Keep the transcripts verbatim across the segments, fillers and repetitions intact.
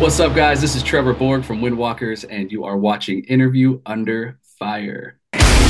What's up, guys? This is Trevor Borg from Windwalkers, and you are watching Interview Under Fire.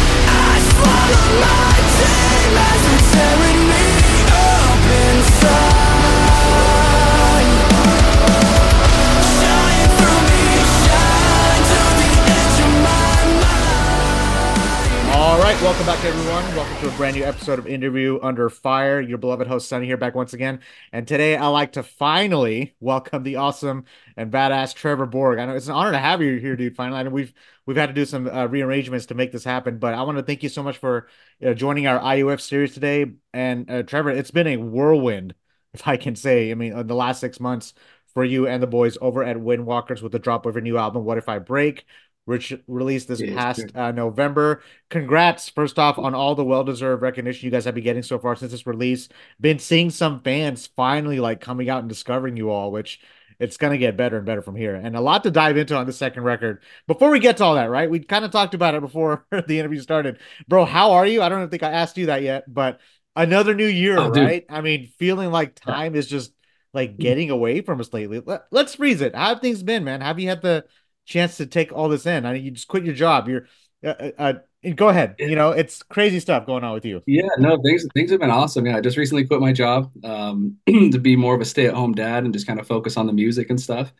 All right, welcome back, everyone. Welcome to a brand new episode of Interview Under Fire. Your beloved host, Sunny, here back once again. And today, I'd like to finally welcome the awesome and badass Trevor Borg. I know it's an honor to have you here, dude. Finally, I know we've we've had to do some uh, rearrangements to make this happen, but I want to thank you so much for uh, joining our I U F series today. And uh, Trevor, it's been a whirlwind, if I can say. I mean, in the last six months for you and the boys over at Windwalkers with the drop of a new album, What If I Break? Which released this Yes, past sir. uh, November. Congrats, first off, on all the well-deserved recognition you guys have been getting so far since this release. Been seeing some fans finally like coming out and discovering you all, which it's gonna get better and better from here. And a lot to dive into on the second record. Before we get to all that, right? We kind of talked about it before the interview started. Bro, how are you? I don't think I asked you that yet, but another new year, Oh, dude. right? I mean, feeling like Yeah. time is just like getting away from us lately. Let, let's freeze it. How have things been, man? Have you had the chance to take all this in? I mean, you just quit your job. You're uh, uh, uh, go ahead. You know, it's crazy stuff going on with you. Yeah, no, things things have been awesome. Yeah, I just recently quit my job um, to be more of a stay-at-home dad and just kind of focus on the music and stuff.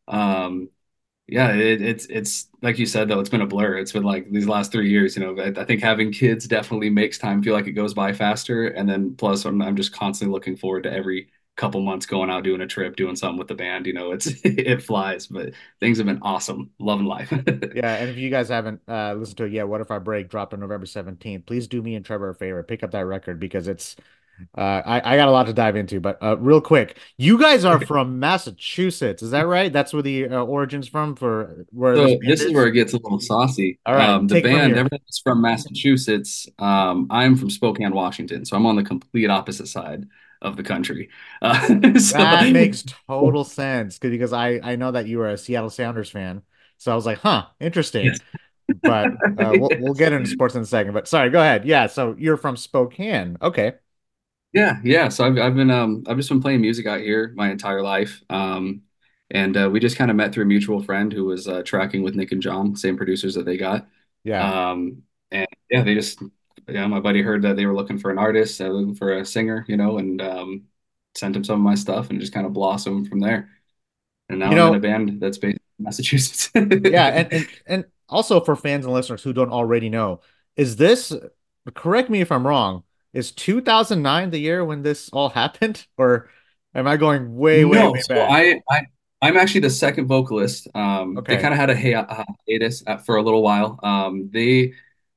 Um, yeah, it, it's it's like you said though, it's been a blur. It's been like these last three years. You know, I, I think having kids definitely makes time feel like it goes by faster. And then plus, I'm I'm just constantly looking forward to every couple months going out doing a trip, doing something with the band. You know, it's it flies, but things have been awesome. Loving life. Yeah, and if you guys haven't uh, listened to it yet, What If I Break dropped on November seventeenth. Please do me and Trevor a favor, pick up that record because it's uh, I I got a lot to dive into. But uh, real quick, you guys are from Massachusetts, is that right? That's where the uh, origins from for where this So band this is where is. it gets a little saucy. All right, Um, the take it from band, here. everyone's from Massachusetts. Um, I'm from Spokane, Washington, so I'm on the complete opposite side of the country. Uh, so That makes total sense 'cause- because I I know that you were a Seattle Sounders fan, so I was like, huh, interesting. yes, But uh, we'll we'll yes. get into sports in a second. But sorry, go ahead. Yeah, so you're from Spokane. Okay. Yeah, yeah. So I've I've been um I've just been playing music out here my entire life. Um, and uh, we just kind of met through a mutual friend who was uh, tracking with Nick and John, same producers that they got. Yeah. Um, and yeah, they just yeah, my buddy heard that they were looking for an artist, uh, looking for a singer, you know, and um, sent him some of my stuff and just kind of blossomed from there. And You now I'm in a know, band that's based in Massachusetts. yeah, and and and also for fans and listeners who don't already know, is this, correct me if I'm wrong, is two thousand nine the year when this all happened? Or am I going way, way, No, way so back? I, I I'm actually the second vocalist. Um, they Okay. kind of had a hi- a hiatus at, for a little while. Um, they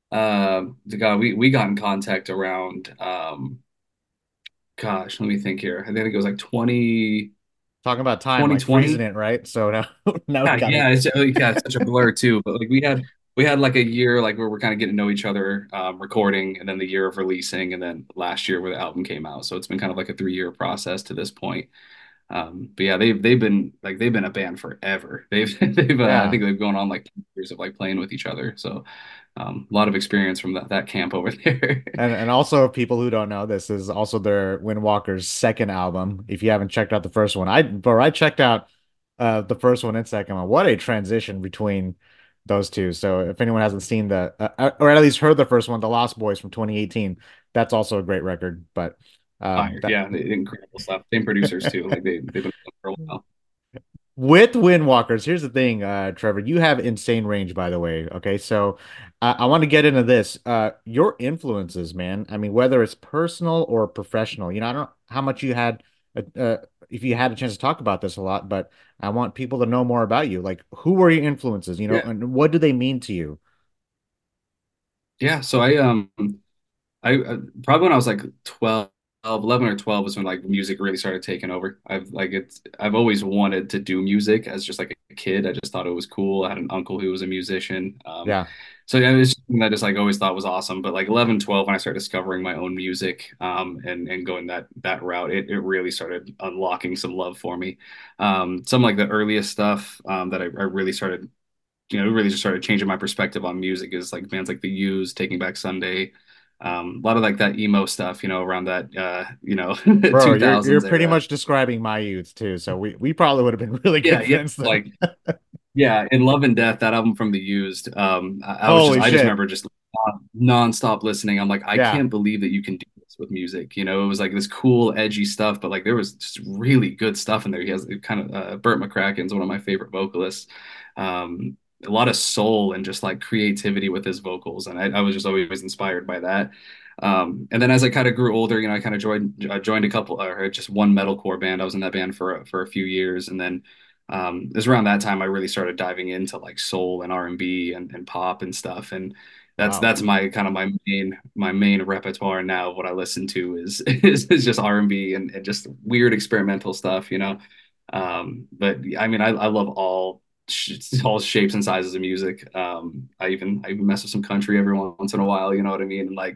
uh, the guy we we got in contact around um, gosh, let me think here. I think it was like twenty Talking about time, twenty like freezing twenty. it, right? So now now we Yeah, gotta yeah, it's yeah, it's such a blur too. But like we had we had like a year like where we're kind of getting to know each other, um, recording, and then the year of releasing, and then last year where the album came out. So it's been kind of like a three year process to this point. Um, but yeah, they've they've been like they've been a band forever. They've they've uh, I yeah. think they've gone on like years of like playing with each other. So um, a lot of experience from that that camp over there. And and also people who don't know, this is also their Windwalker's second album. If you haven't checked out the first one, I bro, I checked out uh the first one and second one. What a transition between those two. So if anyone hasn't seen the uh, uh, or at least heard the first one, The Lost Boys from twenty eighteen, that's also a great record. But um Fire, that yeah, they, incredible stuff. Same producers too. Like they they've been going for a while. with Windwalkers, here's the thing, uh, Trevor, you have insane range, by the way. Okay, so I, I want to get into this. Uh, your influences, man. I mean, whether it's personal or professional, you know, I don't know how much you had, uh, uh, if you had a chance to talk about this a lot, but I want people to know more about you. Like, who were your influences, you know, Yeah, and what do they mean to you? yeah. So I um I uh, probably when I was like twelve, eleven or twelve was when like music really started taking over. I've like it's I've always wanted to do music as just like a kid. I just thought it was cool. I had an uncle who was a musician. Um, Yeah, so yeah, it was something that I just like always thought was awesome. But like eleven, twelve, when I started discovering my own music, um, and and going that that route, it it really started unlocking some love for me. Um, some like the earliest stuff um, that I, I really started, you know, it really just started changing my perspective on music is like bands like The Used, Taking Back Sunday, Um, a lot of like that emo stuff, you know, around that uh, you know, Bro, you're you're two thousands pretty era. much describing my youth too. So we we probably would have been really Yeah, good yeah, friends then. like yeah, in Love and Death, that album from The Used. Um, I, I was just, Holy I just shit. remember just non-stop listening. I'm like, I Yeah. can't believe that you can do this with music. You know, it was like this cool, edgy stuff, but like there was just really good stuff in there. He has kind of uh, Burt McCracken's one of my favorite vocalists. Um, a lot of soul and just like creativity with his vocals, and I, I was just always inspired by that. Um, and then as I kind of grew older, you know, I kind of joined I joined a couple or just one metalcore band. I was in that band for for a few years, and then um, it was around that time I really started diving into like soul and R and B and, and pop and stuff. And that's Wow. that's my kind of my main my main repertoire now. What I listen to is is, is just R and B and, and just weird experimental stuff, you know. Um, but I mean, I, I love all sh all shapes and sizes of music. Um, I even I even mess with some country every once in a while, you know what I mean? And like,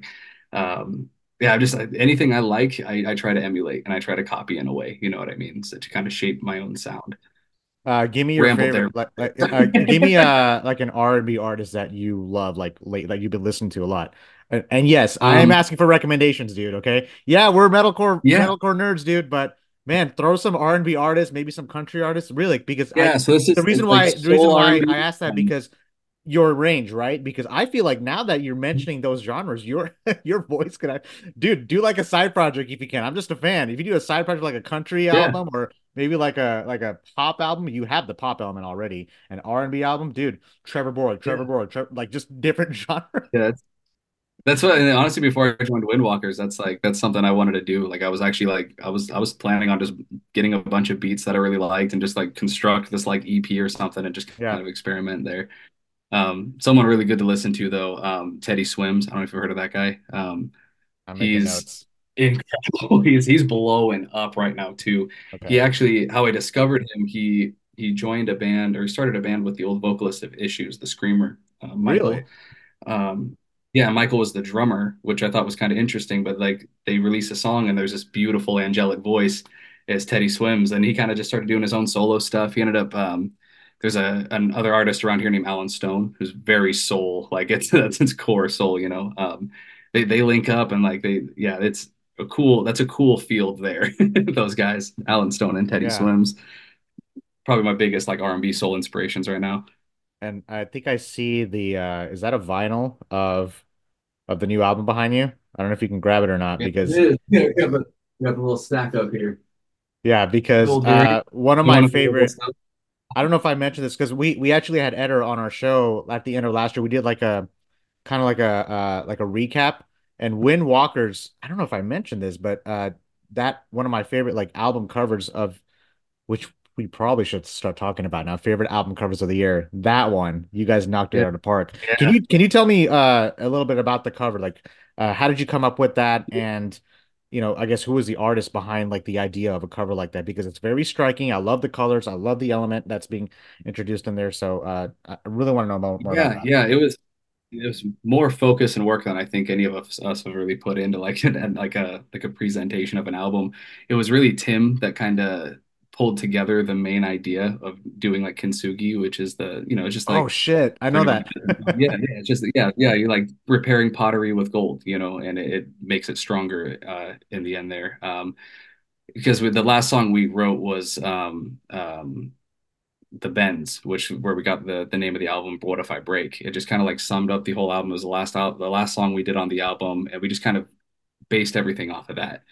um, yeah, I just anything I like, I, I try to emulate and I try to copy in a way, you know what I mean? So to kind of shape my own sound. Uh, give me your Rambled favorite, there. like, like uh, give me uh like an R and B artist that you love, like late, like you've been listening to a lot. And, and yes, I am Um, asking for recommendations, dude. Okay, yeah, we're metalcore yeah, metalcore nerds, dude. But man, throw some R and B artists, maybe some country artists, really, because I yeah. So this the is reason it's like why the reason soul why R and B. I asked that Um, because your range, right? Because I feel like now that you're mentioning those genres, your your voice could, have- dude, do like a side project if you can. I'm just a fan. If you do a side project like a country yeah, album or maybe like a like a pop album, you have the pop element already. An R and B album, dude, Trevor Boyd, Trevor yeah, Boyd, Tre like just different genre. yeah. That's, that's what. And honestly, before I joined Windwalkers, that's like that's something I wanted to do. Like I was actually like I was I was planning on just getting a bunch of beats that I really liked and just like construct this like E P or something and just Yeah, kind of experiment there. Um, someone really good to listen to though, um, Teddy Swims. I don't know if you've heard of that guy. Um, I'm making he's notes. incredible. He's he's blowing up right now too. He Okay. actually, how I discovered him, he he joined a band or he started a band with the old vocalist of Issues, the screamer, uh, Really? Michael. Um, yeah, Michael was the drummer, which I thought was kind of interesting. But like they released a song and there's this beautiful angelic voice as Teddy Swims, and he kind of just started doing his own solo stuff. He ended up um, there's a another artist around here named Alan Stone who's very soul, like it's that's its core soul, you know. Um, they they link up and like they yeah, it's a cool that's a cool field there. Those guys, Alan Stone and Teddy Yeah. Swims, probably my biggest like R and B soul inspirations right now. And I think I see the uh is that a vinyl of of the new album behind you? I don't know if you can grab it or not Yeah, because it is. Yeah, we have a, we have a little stack up here. yeah, because Gold Hearing. uh one of You my want to hear this favorite stuff? I don't know if I mentioned this because we we actually had Eder on our show at the end of last year. We did like a kind of like a uh like a recap and Wind Walkers. I don't know if I mentioned this, but uh that one of my favorite like album covers of which we probably should start talking about now. Favorite album covers of the year. That one, you guys knocked it Yeah, out of the park. Can yeah, you can you tell me uh a little bit about the cover? Like uh how did you come up with that? And you know, I guess who was the artist behind like the idea of a cover like that? Because it's very striking. I love the colors. I love the element that's being introduced in there. So uh I really want to know more, more about yeah, that. yeah. It was it was more focus and work than I think any of us, us have really put into like an, like a like a presentation of an album. It was really Tim that kind of pulled together the main idea of doing like kintsugi, which is the you know it's just Oh like shit. I know pretty much that. yeah yeah it's just yeah yeah you're like repairing pottery with gold, you know, and it, it makes it stronger uh, in the end there. Um, because with the last song we wrote was um um the Bends, which where we got the the name of the album, What If I Break. It just kind of like summed up the whole album. It was the last out the last song we did on the album, and we just kind of based everything off of that.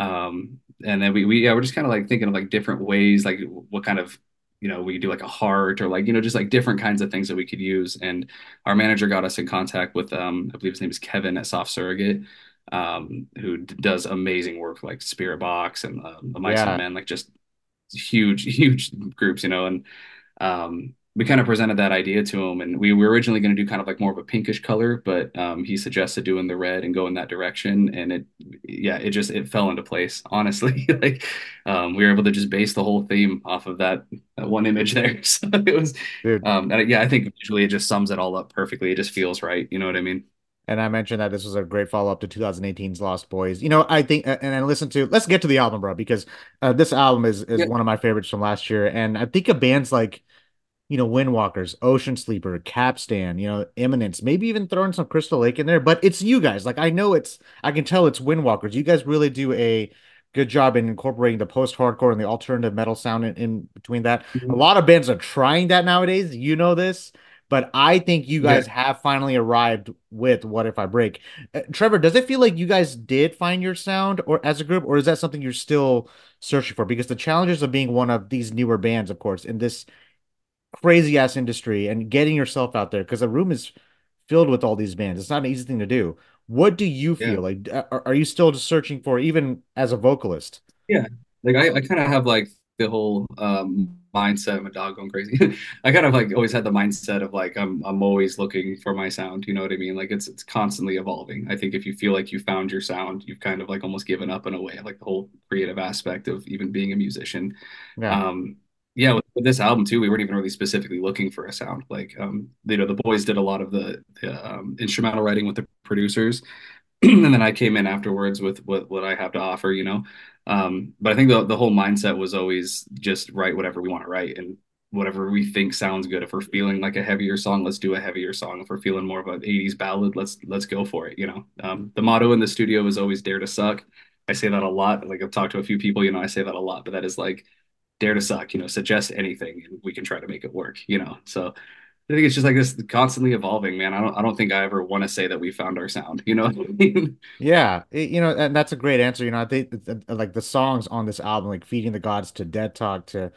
Um, and then we we yeah, we're just kind of like thinking of like different ways, like what kind of you know we could do like a heart or like you know just like different kinds of things that we could use. And our manager got us in contact with um I believe his name is Kevin at Soft Surrogate. Um, who d- does amazing work like Spirit Box and uh, the Mice and Yeah, Men, like just huge, huge groups, you know, and um, we kind of presented that idea to him, and we were originally going to do kind of like more of a pinkish color, but um, he suggested doing the red and go in that direction, and it, yeah, it just it fell into place. Honestly, like um, we were able to just base the whole theme off of that, that one image there. So it was, dude. um, and yeah, I think visually it just sums it all up perfectly. It just feels right. You know what I mean? And I mentioned that this was a great follow-up to twenty eighteen's Lost Boys. You know, I think, and I listened to, let's get to the album, bro, because uh, this album is is Yeah, one of my favorites from last year. And I think of bands like you know, Windwalkers, Ocean Sleeper, Capstan, you know, Eminence, maybe even throwing some Crystal Lake in there. But it's you guys. Like I know it's, I can tell it's Windwalkers. You guys really do a good job in incorporating the post-hardcore and the alternative metal sound in, in between that. A Mhm. lot of bands are trying that nowadays. You know this. But I think you Yeah, guys have finally arrived with What If I Break. Uh, Trevor, does it feel like you guys did find your sound or as a group, or is that something you're still searching for? Because the challenges of being one of these newer bands, of course, in this crazy ass industry and getting yourself out there because the room is filled with all these bands. It's not an easy thing to do. What do you yeah. feel like? Are, are you still just searching for, even as a vocalist? Yeah, like I, I kind of have like the whole um mindset. My dog going crazy. I kind of like always had the mindset of like I'm I'm always looking for my sound. You know what I mean? Like it's it's constantly evolving. I think if you feel like you found your sound, you've kind of like almost given up in a way, like the whole creative aspect of even being a musician. Yeah. Um, yeah, with, with this album too, we weren't even really specifically looking for a sound. Like um, you know, the boys did a lot of the, the um, instrumental writing with the producers. And then I came in afterwards with what what I have to offer, you know. Um, but I think the the whole mindset was always just write whatever we want to write and whatever we think sounds good. If we're feeling like a heavier song, let's do a heavier song. If we're feeling more of an eighties ballad, let's let's go for it, you know. Um, the motto in the studio is always dare to suck. I say that a lot. Like I've talked to a few people, you know, I say that a lot, but that is like dare to suck, you know, suggest anything and we can try to make it work, you know. So I think it's just like this constantly evolving, man. I don't I don't think I ever want to say that we found our sound, you know? Yeah, it- you know, and that's a great answer. You know, I think that, that, like the songs on this album, like Feeding the Gods to Dead Talk to,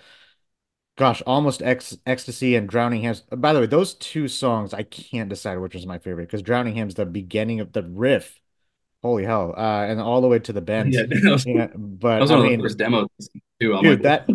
gosh, Almost Ex Ecstasy and Drowning Hymns. By the way, those two songs, I can't decide which is my favorite because Drowning Hymns, the beginning of the riff, holy hell, uh, and all the way to the bends. Yeah, that was, You know, that but was I one of the mean, first demos too. I'm like, dude, that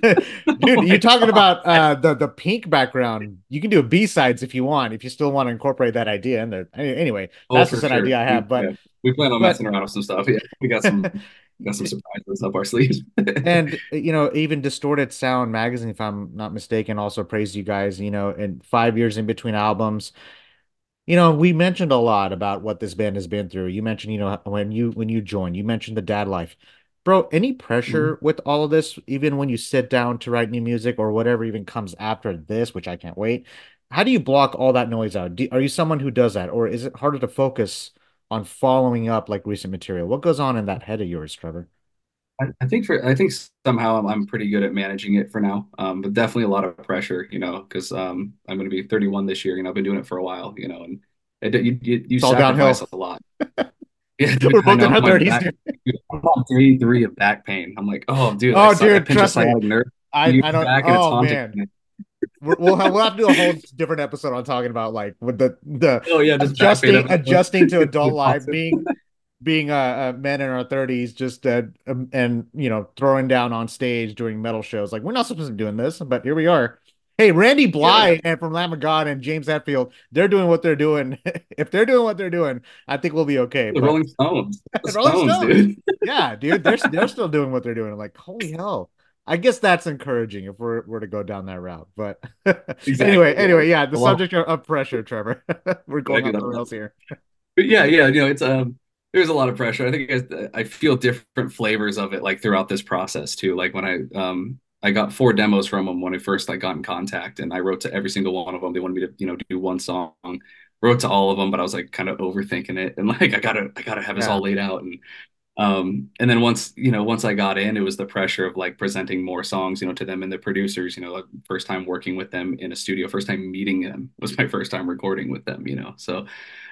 dude, you're talking oh, about uh the the Pink background. You can do B-sides if you want, if you still want to incorporate that idea in there. Any- Anyway, oh, that's for just an sure. idea I We have. But yeah, we plan on but messing around with some stuff. Yeah, we got some got some surprises up our sleeves. and you know, even Distorted Sound magazine, if I'm not mistaken, also praised you guys, you know, in five years in between albums. You know, we mentioned a lot about what this band has been through. You mentioned, you know, when you when you joined, you mentioned the dad life. Bro, any Mhm. pressure with all of this, even when you sit down to write new music or whatever even comes after this, which I can't wait. How do you block all that noise out? Do, are you someone who does that, or is it harder to focus on following up like recent material? What goes on in that head of yours, Trevor? I, I think for I think somehow I'm I'm pretty good at managing it for now. Um, but definitely a lot of pressure, you know, because um I'm going to be thirty-one this year. You know, I've been doing it for a while, you know, and it, you, you you It's all sacrifice downhill. a lot. Yeah, dude, We're I both in know our my thirties, back. dude. Dude, I'm on day three of back pain. I'm like, oh, dude, I Oh, suck. I dude, pinched a trust me. sciatic nerve I years I don't. back, and it's Oh haunting man. me. We're, we'll have we'll have to do a whole different episode on talking about like with the the Oh yeah, just back pain adjusting episode. adjusting to adult It's life, awesome. being being uh, uh men in our thirties, just uh, um, and you know throwing down on stage doing metal shows. Like we're not supposed to be doing this, but here we are. Hey, Randy Yeah, Bly and from Lamb of God and James Hetfield, they're doing what they're doing. If they're doing what they're doing, I think we'll be okay. the But Rolling Stones, the the Rolling Stones, Stones. dude. Yeah, dude, they're they're still doing what they're doing. I'm like, holy hell. I guess that's encouraging if we're we're to go down that route. But anyway, Exactly. Yeah, anyway, yeah, the a lot. subject of pressure, Trevor. We're Yeah, I going do off that the a lot. rails here. But yeah, yeah, you know, it's um, there's a lot of pressure. I think I, I feel different flavors of it like throughout this process too. Like when I um, I got four demos from them when I first like got in contact, and I wrote to every single one of them. They wanted me to, you know, do one song. Wrote to all of them, but I was like kind of overthinking it, and like I gotta, I gotta have this Yeah. all laid out. And Um, and then once, you know, once I got in, it was the pressure of like presenting more songs, you know, to them and the producers, you know, like first time working with them in a studio, first time meeting them was my first time recording with them, you know. So,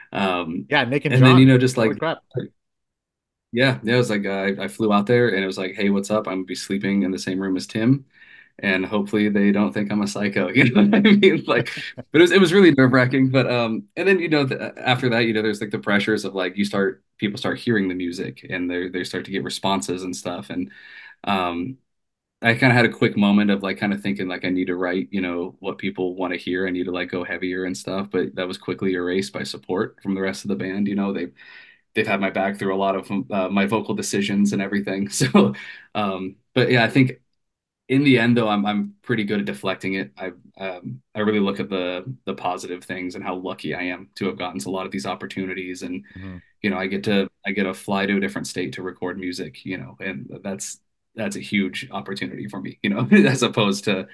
um, Yeah, Nick and and then, you John. know, just Holy like, crap. yeah, yeah, it was like, I, I flew out there and it was like, hey, what's up? I'm gonna be sleeping in the same room as Tim. And hopefully they don't think I'm a psycho. You know what I mean? Like, but it was, it was really nerve-wracking. But, um, and then, you know, the, after that, you know, there's like the pressures of like, you start, people start hearing the music and they they start to get responses and stuff. And, um, I kind of had a quick moment of like kind of thinking like I need to write, you know, what people want to hear. I need to like go heavier and stuff, but that was quickly erased by support from the rest of the band. You know, they they've had my back through a lot of uh, my vocal decisions and everything. So, um, but yeah, I think in the end though, I'm I'm pretty good at deflecting it. I um, I really look at the the positive things and how lucky I am to have gotten to a lot of these opportunities. And Mhm. you know, I get to I get to fly to a different state to record music. You know, and that's that's a huge opportunity for me. You know, as opposed to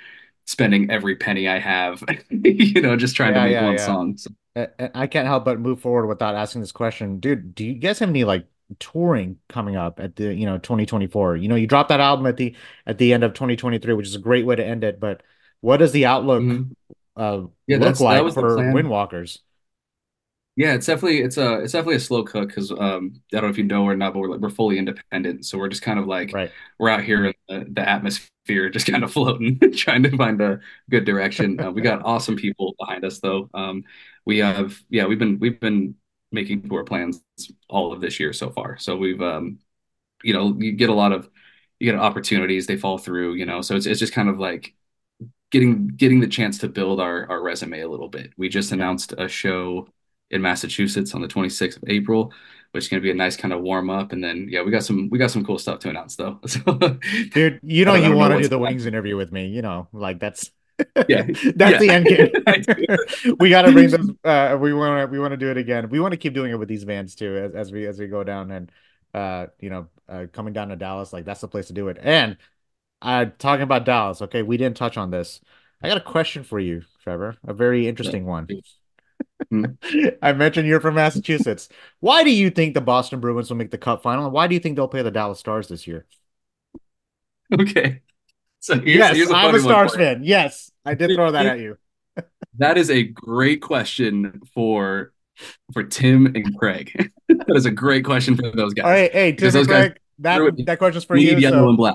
spending every penny I have, you know, just trying to Yeah, make yeah, one yeah. song. So, A- a- I can't help but move forward without asking this question. Dude, do you guys have any like touring coming up at the, you know, twenty twenty-four? You know, you dropped that album at the at the end of twenty twenty-three, which is a great way to end it, but what does the outlook mhm. uh Yeah, look that's that like was the for plan. Windwalkers? Yeah, it's definitely it's a it's definitely a slow cook because um I don't know if you know or not, but we're like we're fully independent, so we're just kind of like Right. we're out here in the, the atmosphere, just kind of floating, trying to find a good direction. Uh, we got awesome people behind us though. Um, we have yeah we've been we've been making tour plans all of this year so far. So we've um you know you get a lot of you get opportunities, they fall through, you know. So it's it's just kind of like getting getting the chance to build our our resume a little bit. We just Yeah. announced a show in Massachusetts on the twenty-sixth of April, which is going to be a nice kind of warm up. And then yeah, we got some we got some cool stuff to announce though. So Dude, you I know don't I you don't know want to do what's the next. Wings interview with me, you know, like that's Yeah, that's yeah, the end game. I do. We got to bring those uh we want to we want to do it again. We want to keep doing it with these bands too as, as we as we go down and uh you know, uh coming down to Dallas, like that's the place to do it. And uh talking about Dallas, okay, we didn't touch on this. I got a question for you, Trevor, a very interesting one. Hmm. I mentioned you're from Massachusetts. Why do you think the Boston Bruins will make the cup final? And why do you think they'll play the Dallas Stars this year? Okay, so here's Yes, here's a I'm a funny one Stars for fan. Yes, I did throw that you. at you. That is a great question for for Tim and Craig. That is a great question for those All guys right, hey, because Tim and those guys Craig, that bleed that question's for you. yellow So and black.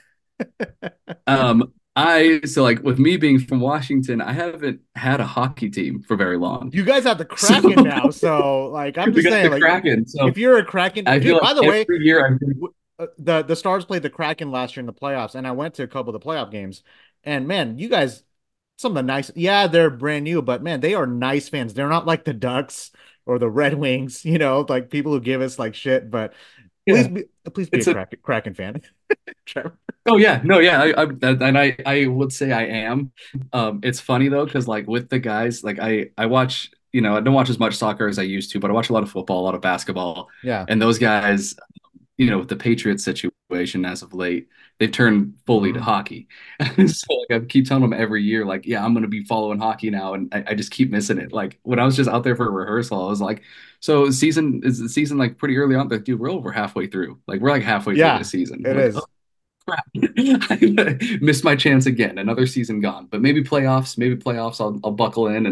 Um, I so like with me being from Washington, I haven't had a hockey team for very long. you guys have the So Kraken now. So like, I'm we just got saying, the like, Kraken. if So you're a Kraken I feel dude, like by the way, every year I've been, w- uh, the the Stars played the Kraken last year in the playoffs, and I went to a couple of the playoff games. And man, you guys, some of the nice, yeah, they're brand new, but man, they are nice fans. They're not like the Ducks or the Red Wings, you know, like people who give us like shit. But please yeah, be please be a it's a Kraken Kraken fan, Trevor. oh yeah, no, yeah, I, I and I I would say I am. Um, it's funny though because like with the guys, like I I watch, you know, I don't watch as much soccer as I used to, but I watch a lot of football, a lot of basketball, Yeah. and those guys, you know, with the Patriots situation as of late, they've turned fully to Mhm. hockey. So like I keep telling them every year, like, yeah, I'm gonna be following hockey now, and I, I just keep missing it. Like when I was just out there for a rehearsal, I was like, so season is the season like pretty early on? Like, dude, we're over halfway through. Like we're like halfway through Yeah, this season. I'm it like, oh is. crap, I missed my chance again. Another season gone. But maybe playoffs, maybe playoffs. I'll I'll buckle in,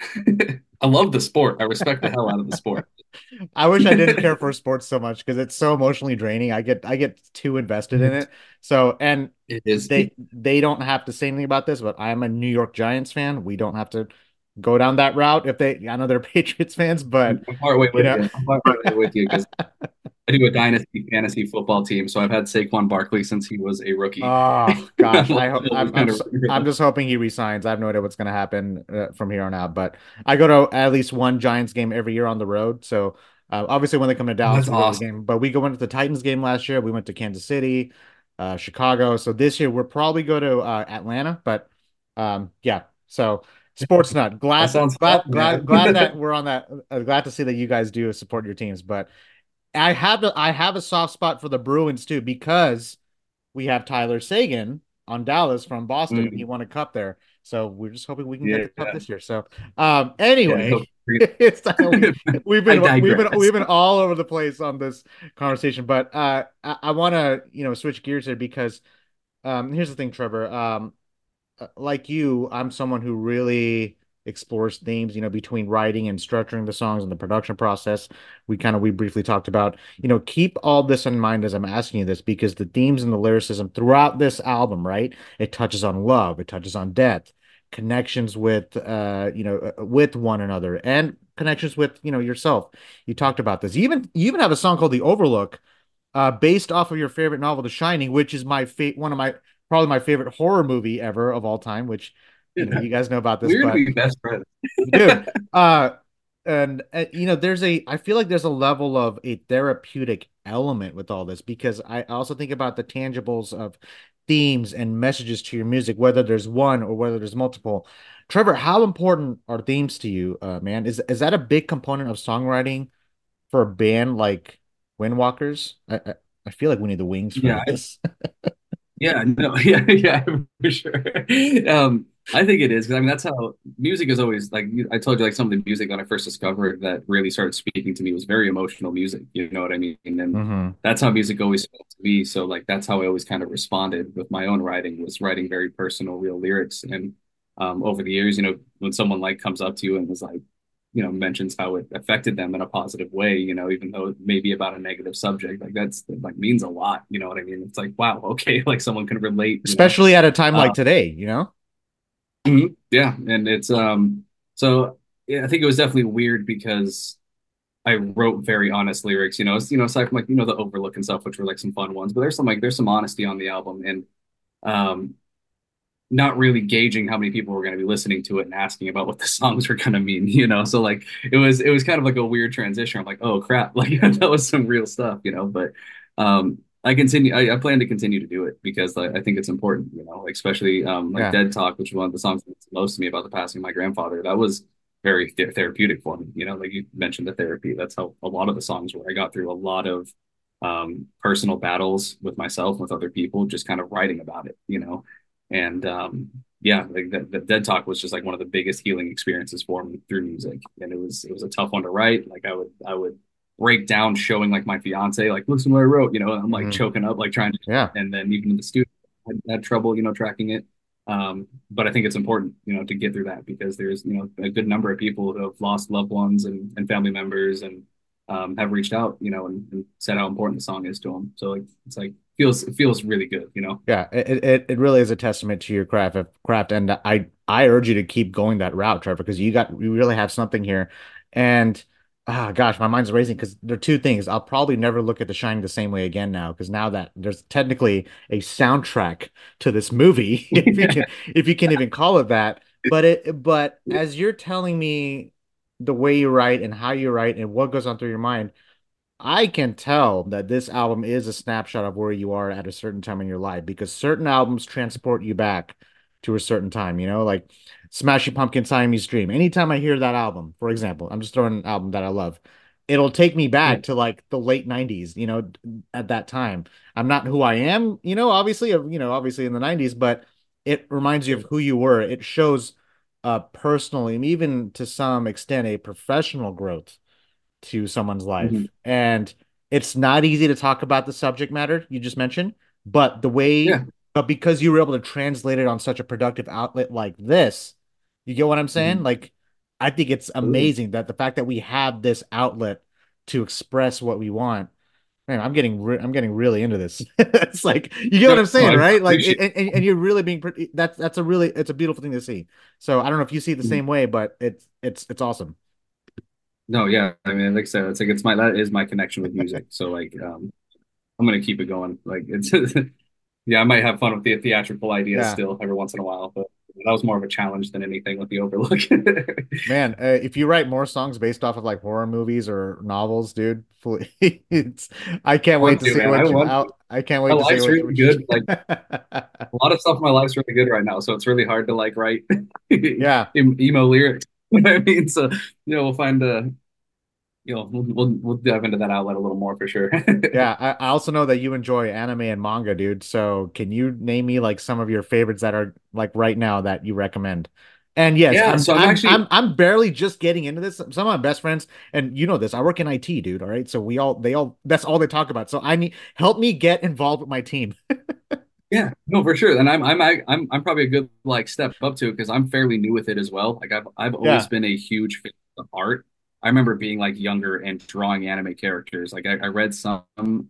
and I love the sport. I respect the hell out of the sport. I wish I didn't care for sports so much because it's so emotionally draining. I get I get too invested in it. So, and It is. they they don't have to say anything about this, but I am a New York Giants fan. We don't have to go down that route if they I know they're Patriots fans, I'm, but I'm partway you with know. you. I'm partway with you because I do a dynasty fantasy football team, so I've had Saquon Barkley since he was a rookie. Oh gosh, I'm I ho- I'm always I'm kind of so, I'm just hoping he resigns. I have no idea what's going to happen uh, from here on out, but I go to at least one Giants game every year on the road. So uh, obviously, when they come to oh, Dallas, that's we go to the awesome. game. But we go into the Titans game last year. We went to Kansas City, uh, Chicago. So this year we'll probably go to uh, Atlanta. But um, yeah, so sports nut. That Glad sounds fun, glad glad glad that man. we're on that. Uh, glad to see that you guys do support your teams. But I have a, I have a soft spot for the Bruins too because we have Tyler Sagan on Dallas from Boston, and he Mm, won a cup there. So we're just hoping we can get yeah, the cup this year. So, um, yeah. anyway, Hope you're it's we gonna- we've I been we've been digress. we've been all over the place on this conversation, but uh, I, I want to you know switch gears here because um, here's the thing, Trevor. Um, uh, like you, I'm someone who really explores themes, you know, between writing and structuring the songs and the production process. We kind of we briefly talked about, you know, keep all this in mind as I'm asking you this because the themes and the lyricism throughout this album, right? It touches on love, it touches on death, connections with uh, you know, uh, with one another and connections with, you know, yourself. You talked about this. You even you even have a song called The Overlook uh, based off of your favorite novel, The Shining, which is my fa one of my probably my favorite horror movie ever of all time. Which you know you guys know about this, We're gonna but be best friends. dude, uh, and uh, you know there's a I feel like there's a level of a therapeutic element with all this because I also think about the tangibles of themes and messages to your music, whether there's one or whether there's multiple. Trevor, how important are themes to you, uh, man? Is is that a big component of songwriting for a band like Windwalkers? I, I I feel like we need the Wings for Yeah, this. Yeah, no, yeah, yeah, for sure. Um, I think it is because I mean that's how music is always like you- I told you like some of the music when I first discovered that really started speaking to me was very emotional music. You know what I mean? And Hmm. that's how music always felt to me. So like that's how I always kind of responded with my own writing was writing very personal, real lyrics. And um, over the years, you know, when someone like comes up to you and was like, you know, mentions how it affected them in a positive way, you know, even though it may be about a negative subject, like that's like means a lot, you know what I mean? It's like, wow, okay, like someone can relate, you know. Especially at a time like Uh, today, you know? mhm, yeah, and it's um so yeah, I think it was definitely weird because I wrote very honest lyrics, you know, it's, you know, aside from like, you know, the Overlook and stuff, which were like some fun ones, but there's some like there's some honesty on the album and um not really gauging how many people were going to be listening to it and asking about what the songs were going to mean, you know. So like it was it was kind of like a weird transition. I'm like, oh crap, like that was some real stuff, you know. But um, I continue. I, I plan to continue to do it because I, I think it's important, you know, especially um, like Yeah. Dead Talk, which was one of the songs that meant most to me about the passing of my grandfather. That was very th therapeutic for me, you know. Like you mentioned the therapy. That's how a lot of the songs were. I got through a lot of um, personal battles with myself, with other people, just kind of writing about it, you know and um, yeah, like the, the Dead Talk was just like one of the biggest healing experiences for me through music, and it was it was a tough one to write. Like I would I would break down showing like my fiance like listen to what I wrote, you know, and I'm like Hmm. choking up like trying to, Yeah. and then even in the studio I had, had trouble you know tracking it. Um, but I think it's important, you know, to get through that because there's, you know, a good number of people who have lost loved ones and, and family members and um, have reached out, you know, and, and said how important the song is to them. So like, it's like feels it feels really good, you know. Yeah, it, it it really is a testament to your craft of craft, and I I urge you to keep going that route, Trevor, because you got you really have something here, and ah, gosh, my mind's racing because there are two things. I'll probably never look at The Shining the same way again now because now that there's technically a soundtrack to this movie, if you can if you can even call it that. But it but as you're telling me the way you write and how you write and what goes on through your mind. I can tell that this album is a snapshot of where you are at a certain time in your life because certain albums transport you back to a certain time, you know, like Smashing Pumpkins Siamese Dream. Anytime I hear that album, for example, I'm just throwing an album that I love, it'll take me Yeah. back to like the late nineties, you know, at that time. I'm not who I am, you know, obviously, of you know, obviously in the nineties, but it reminds you of who you were. It shows uh personally, and even to some extent, a professional growth to someone's Mhm. life. And it's not easy to talk about the subject matter you just mentioned, but the way, Yeah. but because you were able to translate it on such a productive outlet like this, you get what I'm saying? Mhm. Like, I think it's Absolutely. amazing that the fact that we have this outlet to express what we want. Man, I'm getting re I'm getting really into this. It's like you get what No, I'm no, saying, I right? Like, appreciate and, and, and you're really being pretty, that's that's a really it's a beautiful thing to see. So I don't know if you see it the it. Mhm. same way, but it's it's it's awesome. No, yeah. I mean, like I said, it's like it's my that is my connection with music. So like um I'm gonna keep it going. Like it's yeah, I might have fun with the theatrical ideas Yeah. still every once in a while, but that was more of a challenge than anything with the Overlook. Man, uh, if you write more songs based off of like horror movies or novels, dude, it's I can't I wait want to to, see man. I what you want to. out. I can't My wait to see life's what really what you. good. Like a lot of stuff in my life's really good right now, so it's really hard to like write Yeah, emo lyrics. You know what I mean? So, you know, we'll find uh you know, we'll, we'll we'll dive into that outlet a little more for sure. yeah. I, I also know that you enjoy anime and manga, dude. So can you name me like some of your favorites that are like right now that you recommend? And yes, Yeah, I'm so I'm I'm actually I'm I'm barely just getting into this. Some of my best friends, and you know this, I work in I T, dude. All right, so we all they all that's all they talk about. So I need help me get involved with my team. yeah, no, for sure. And I'm I'm I- I'm I'm probably a good like step up to it because I'm fairly new with it as well. Like I've I've always Yeah. been a huge fan of art. I remember being like younger and drawing anime characters. Like I, I read some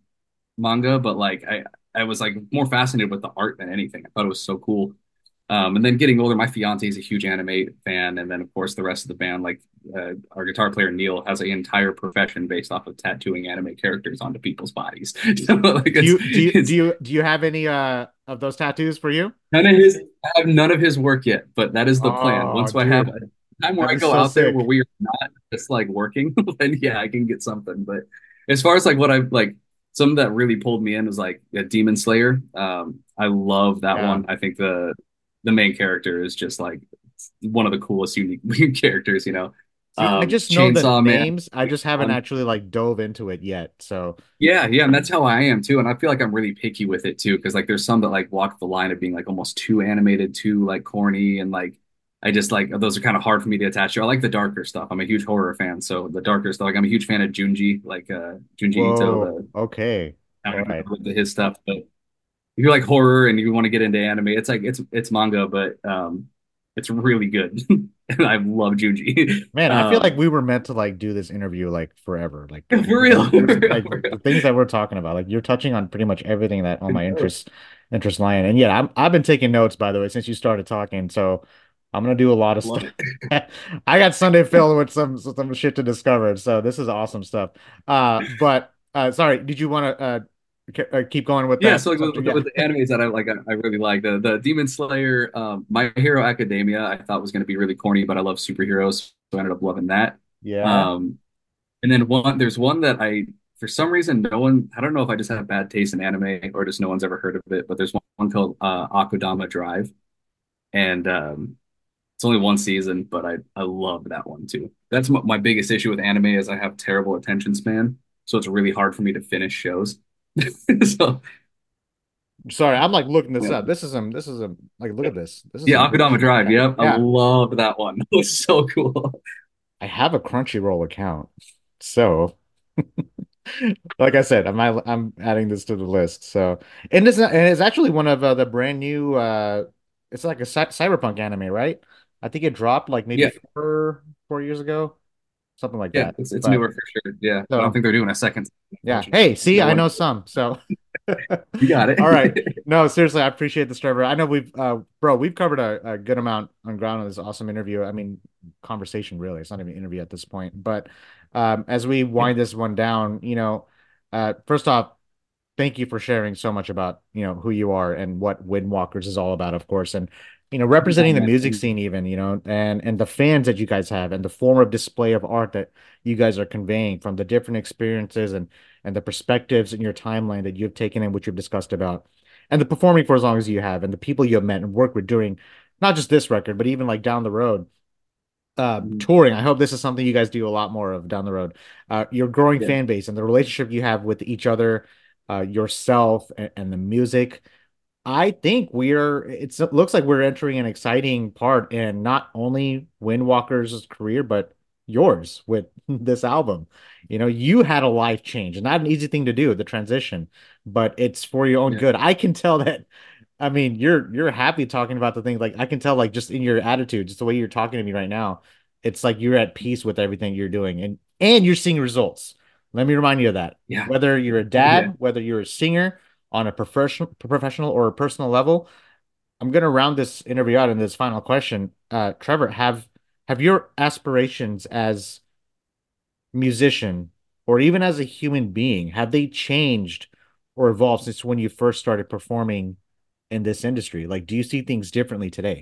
manga, but like I I was like more fascinated with the art than anything. I thought it was so cool. Um, and then getting older, my fiance is a huge anime fan, and then of course the rest of the band, like uh, our guitar player Neil, has an entire profession based off of tattooing anime characters onto people's bodies. So like Do it's you do you do it's you do you have any uh of those tattoos for you? none of his I have none of his work yet, but that is the plan. Oh, Once I have dude, a time where that I is go so out there where sick. we are not just like working, then yeah, I can get something. But as far as like what I like, some that really pulled me in was like yeah, Demon Slayer. Um, I love that Yeah. one. I think the the main character is just like one of the coolest unique characters, you know. See, I Um, just know the Chainsaw Man. names. I just haven't Um, actually like dove into it yet. So, yeah, yeah, and that's how I am too. And I feel like I'm really picky with it too, because like there's some that like walk the line of being like almost too animated, too like corny, and like I just like those are kind of hard for me to attach to. I like the darker stuff. I'm a huge horror fan, so the darker stuff. Like I'm a huge fan of Junji, like uh Junji Ito, whoa, the okay, I all don't right. know with the, his stuff. But if you like horror and you want to get into anime, it's like it's it's manga, but um, it's really good, and I love Junji. Man, I feel like Um, we were meant to like do this interview like forever. Like, for like real, for there's real, like for the real. things that we're talking about. Like you're touching on pretty much everything that all I my know. interests interests lie in. And yeah, I'm I've been taking notes by the way since you started talking. So I'm gonna do a lot of Love stuff. it. I got Sunday filled with some some shit to discover. So this is awesome stuff. Uh, but uh, sorry, did you want to uh, ke- uh keep going with Yeah, that so like with, subject? with, the, Yeah, with the animes that I like, I, I really like the the Demon Slayer, um, My Hero Academia. I thought was going to be really corny, but I love superheroes, so I ended up loving that. yeah, Um, and then one, there's one that I, for some reason, no one, I don't know if I just have bad taste in anime or just no one's ever heard of it, but there's one, one called uh, Akudama Drive, and um, it's only one season, but I I love that one too. That's my, my biggest issue with anime is I have terrible attention span, so it's really hard for me to finish shows. So. sorry, I'm like looking this Yeah. up. This is some this is a like look at this. This is Yeah, some good Akudama shit. Drive. Yeah, Yep, I yeah. love that one. It was so cool. I have a Crunchyroll account. So, like I said, I'm I'm adding this to the list. So, and it's and it's actually one of uh, the brand new uh it's like a cy cyberpunk anime, right? I think it dropped like maybe Yeah, four four years ago, something like yeah, that. it's it's But newer for sure. Yeah, I don't so think they're doing a second, yeah. unfortunately. Hey, see, No I one. know some. So, You got all right. it. No, seriously, I appreciate this, Trevor. I know we've, uh, bro, we've covered a, a good amount on ground on this awesome interview. I mean, conversation, really. It's not even an interview at this point. But um, as we Yeah, wind this one down, you know, uh, first off, thank you for sharing so much about, you know, who you are and what Windwalkers is all about, of course, and you know, oh, representing the man. music scene even, you know, and and the fans that you guys have and the form of display of art that you guys are conveying from the different experiences and and the perspectives in your timeline that you've taken in, which you've discussed about, and the performing for as long as you have, and the people you have met and worked with during not just this record, but even like down the road uh, Mhm. touring. I hope this is something you guys do a lot more of down the road. Uh, your growing Yeah, fan base and the relationship you have with each other, uh, yourself, and, and the music. I think we're, it's, it looks like we're entering an exciting part in not only Windwalker's career, but yours with this album. You know, you had a life change, and not an easy thing to do, the transition, but it's for your own yeah, good. I can tell that. I mean, you're you're happy talking about the thing. Like I can tell, like just in your attitude, just the way you're talking to me right now, it's like you're at peace with everything you're doing, and and you're seeing results. Let me remind you of that. yeah, Whether you're a yeah. dad, whether you're a singer on a professional, professional or a personal level, I'm gonna round this interview out in this final question. Uh, Trevor, have have your aspirations as musician or even as a human being, have they changed or evolved since when you first started performing in this industry? Like, do you see things differently today?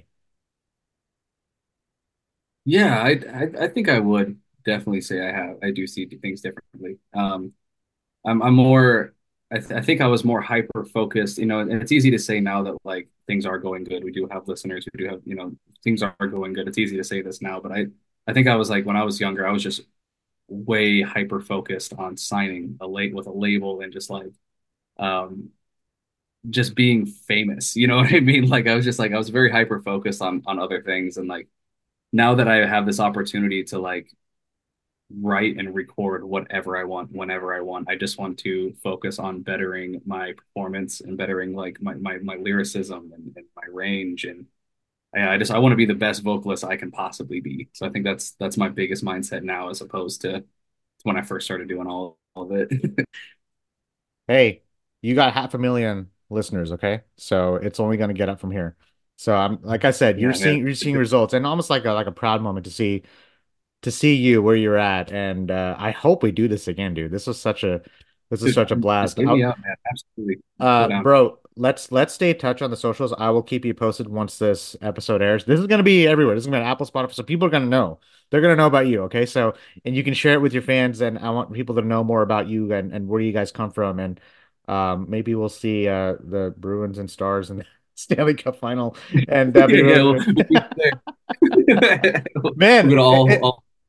Yeah, I, I I think I would definitely say I have. I do see things differently. Um, I'm I'm more. I, th I think I was more hyper focused, you know, and it's easy to say now that like things are going good. We do have listeners. We do have, you know, things are going good. It's easy to say this now, but I I think I was like when I was younger, I was just way hyper focused on signing a late with a label and just like um just being famous. You know what I mean? Like I was just like I was very hyper focused on on other things, and like now that I have this opportunity to like write and record whatever I want whenever I want. I just want to focus on bettering my performance and bettering like my my, my lyricism and, and my range, and I, I just I want to be the best vocalist I can possibly be. So I think that's that's my biggest mindset now as opposed to when I first started doing all, all of it. Hey, you got half a million listeners, okay? So it's only going to get up from here. So I'm like I said, you're Yeah, man. seeing you're seeing results, and almost like a like a proud moment to see to see you where you're at. And uh, I hope we do this again, dude. This was such a this is Dude, such a just blast. hit I, me up, man. Absolutely. So Uh, down. bro, let's let's stay in touch on the socials. I will keep you posted once this episode airs. This is gonna be everywhere. This is gonna be on Apple, Spotify, so people are gonna know. They're gonna know about you, okay? So, and you can share it with your fans, and I want people to know more about you and and where you guys come from, and um, maybe we'll see uh the Bruins and Stars in the Stanley Cup final, and that'd be Yeah, yeah, really we'll, good. we'll be there. Man, We're gonna it, all, it- all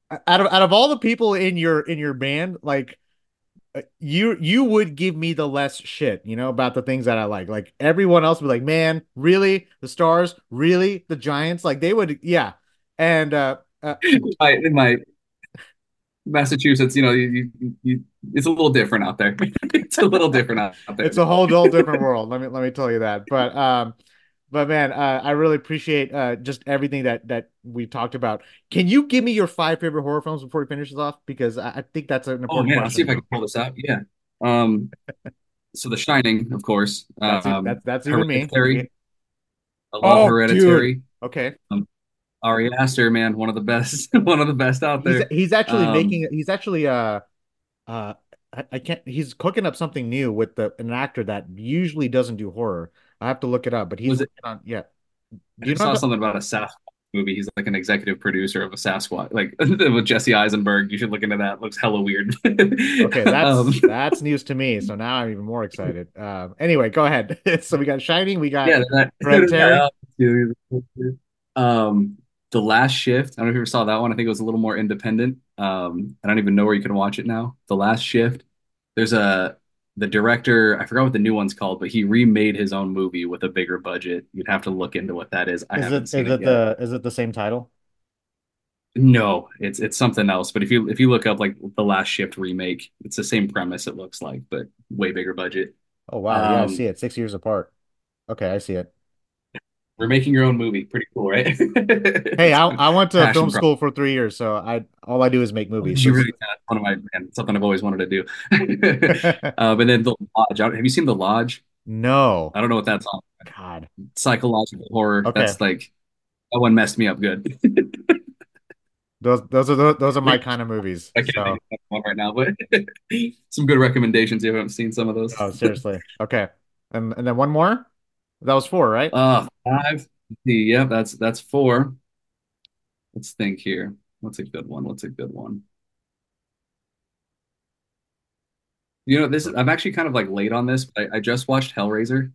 out of out of all the people in your in your band, like uh, you you would give me the less shit, you know, about the things that I like. Like everyone else would be like, man, really? The Stars? Really? The Giants? Like they would, yeah. And uh, uh In my, in my Massachusetts, you know, you, you, you, it's a little different out there. It's a little different out, out there. it's a whole whole different world. Let me let me tell you that. But um, but man, uh, I really appreciate uh just everything that that we talked about. Can you give me your five favorite horror films before we finish this off? Because I, I think that's an Oh important man, I'll see if question. I can pull this out. Yeah. Um, so The Shining, of course. That's it. Um, That's that's even me. Hereditary. We, I love oh, dude. Hereditary. Okay. Um, Ari Aster, man, one of the best, one of the best out He's there. he's actually Um, making he's actually uh uh I, I can't he's cooking up something new with the an actor that usually doesn't do horror. I have to look it up, but he's was it? working on yeah. I Do you just know saw what something about a Sasquatch movie. He's like an executive producer of a Sasquatch, like with Jesse Eisenberg. You should look into that. Looks hella weird. Okay, um, that's that's news to me. So now I'm even more excited. Um, anyway, go ahead. So we got Shining, we got yeah, that, Hereditary. that um, The Last Shift. I don't know if you ever saw that one. I think it was a little more independent. Um, I don't even know where you can watch it now. The Last Shift. There's a the director. I forgot what the new one's called, but he remade his own movie with a bigger budget. You'd have to look into what that is. I Is haven't it is seen it it yet. the is it the same title? No, it's it's something else. But if you if you look up like The Last Shift remake, it's the same premise. It looks like, but way bigger budget. Oh wow, yeah, I see Um, it. Six years apart. Okay, I see it. we're making your own movie. Pretty cool, right? Hey, It's I a I went to film passion school for three years, so I all I do is make Oh, movies. did So you this really? That's one of my man, something I've always wanted to do. is Um, and then The Lodge. Have you seen The Lodge? no. I don't know what that's on. God. Psychological horror. Okay. That's like that one messed me up good. Those those are the, those are my I kind of movies. can't think So, of one right now, but some good recommendations if you haven't seen some of those. oh, seriously. Okay. And and then one more? That was four, right? Uh, five. Yeah, that's that's four. Let's think here. What's a good one? What's a good one? You know, this is I'm actually kind of like late on this, but I, I just watched Hellraiser.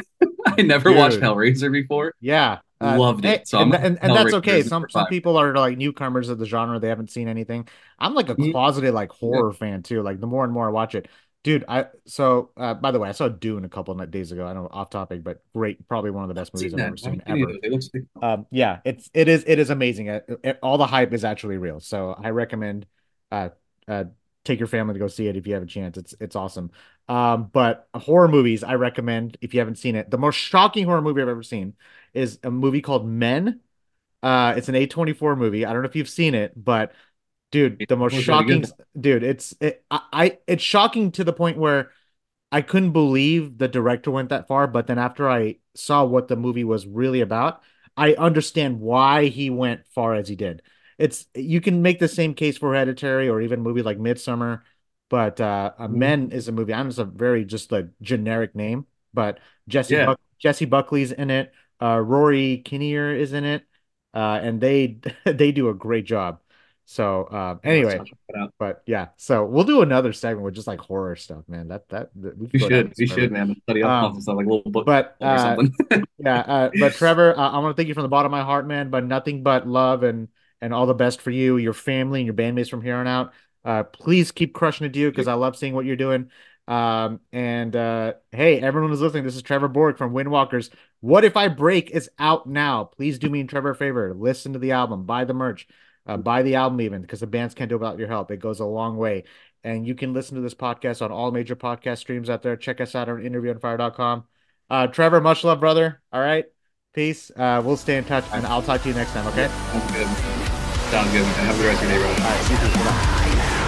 I never watched Dude. Hellraiser before. Yeah. Uh, Loved hey, it. So I'm and, going and and that's Hellraiser okay. is Some number some five. people are like newcomers of the genre. They haven't seen anything. I'm like a Mhm. closeted like Yeah. horror fan too. Like the more and more I watch it, dude. I so uh, by the way, I saw Dune a couple of days ago. I know off topic, but great. Probably one of the I best haven't seen movies I've that. ever I seen haven't seen any of ever. those. It looks like, Um, yeah, it's it is it is amazing. Uh, it- all the hype is actually real. So I recommend uh uh take your family to go see it if you have a chance. It's it's awesome. Um, but horror movies, I recommend if you haven't seen it. The most shocking horror movie I've ever seen is a movie called Men. Uh, it's an A twenty-four movie. I don't know if you've seen it, but dude, it the most was really shocking, good. dude, it's it, I, I it's shocking to the point where I couldn't believe the director went that far, but then after I saw what the movie was really about, I understand why he went far as he did. It's you can make the same case for Hereditary or even a movie like Midsummer, but uh, uh, Mhm. Men is a movie. I'm just a very just a generic name, but Jesse Yeah. Buck Jesse Buckley's in it. Uh, Rory Kinnear is in it, uh, and they they do a great job. So um, Oh, that's anyway, I'll check that out. but yeah, so we'll do another segment with just like horror stuff, man. That that, that we could We go down should. this We should, forever. man. Study up on Um, some stuff like a little book but club or uh, something. yeah, uh, but Trevor, uh, I want to thank you from the bottom of my heart, man. But nothing but love and and all the best for you, your family, and your bandmates from here on out. Uh, please keep crushing it, dude, because I love seeing what you're doing. Um, and uh, hey, everyone who's listening, this is Trevor Borg from Windwalkers. What If I Break is out now. Please do me and Trevor a favor. Listen to the album, buy the merch, uh, buy the album even, because the bands can't do without your help. It goes a long way. And you can listen to this podcast on all major podcast streams out there. Check us out on interview on fire dot com. Uh, Trevor, much love, brother. All right. Peace. Uh, we'll stay in touch All and right. I'll talk to you next time. Okay. Yep. Sounds good. Sounds good, man. Have a good rest of your day, All brother. right. You too. Bye.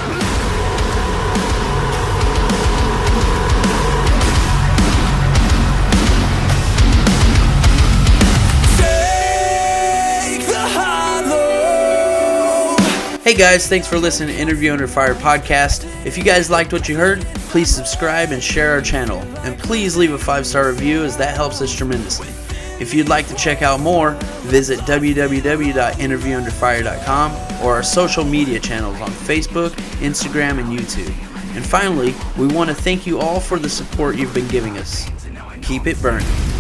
Hey guys, thanks for listening to Interview Under Fire podcast. If you guys liked what you heard, please subscribe and share our channel. And please leave a five-star review as that helps us tremendously. If you'd like to check out more, visit w w w dot interview under fire dot com or our social media channels on Facebook, Instagram, and YouTube. And finally, we want to thank you all for the support you've been giving us. Keep it burning.